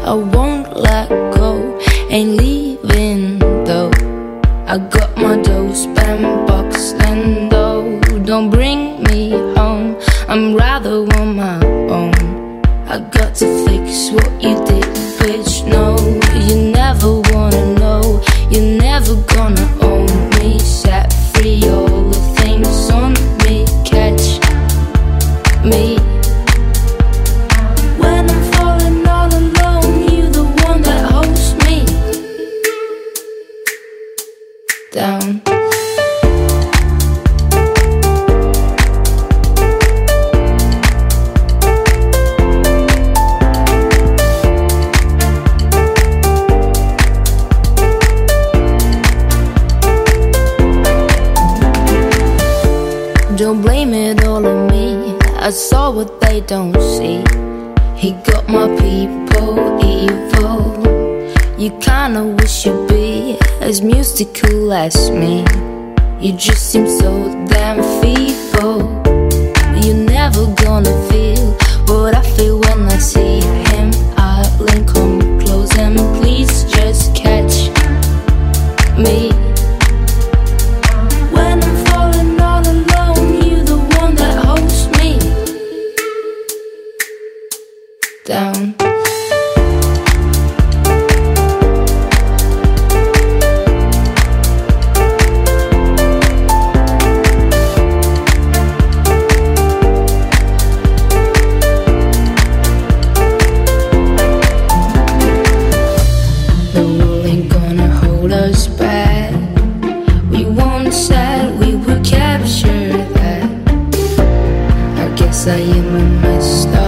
I won't let go, ain't leaving though. I got my dough spent boxing though. Don't bring me home, I'm rather on my own. I got to fix what you did, bitch, no. You never wanna know, you're never gonna own me. Set free all the things on me, catch me. When I'm falling all alone, you're the one that holds me down. Don't blame it all on me, I saw what they don't see. He got my people evil. You kinda wish you'd be as mystical as me. You just seem so damn feeble. You're never gonna feel what I feel when I see him. I'll come close and please just catch me. Down. The world ain't gonna hold us back. We once said we would capture that. I guess I am a messed up.